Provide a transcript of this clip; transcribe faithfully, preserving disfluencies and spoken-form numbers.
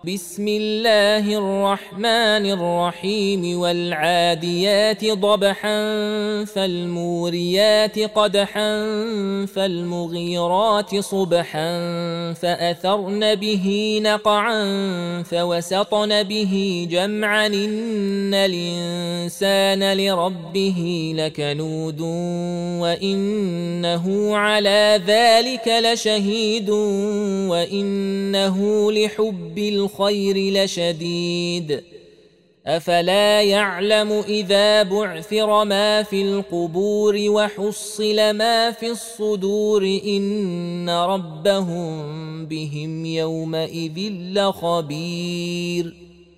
بسم الله الرحمن الرحيم والعاديات ضبحا فالموريات قدحا فالمغيرات صبحا فأثرن به نقعا فوسطن به جمعا إن الإنسان لربه لكنود وإنه على ذلك لشهيد وإنه لحب الخير لشديد أفلا يعلم إذا بعثر ما في القبور وحصل ما في الصدور إن ربهم بهم يومئذ لخبير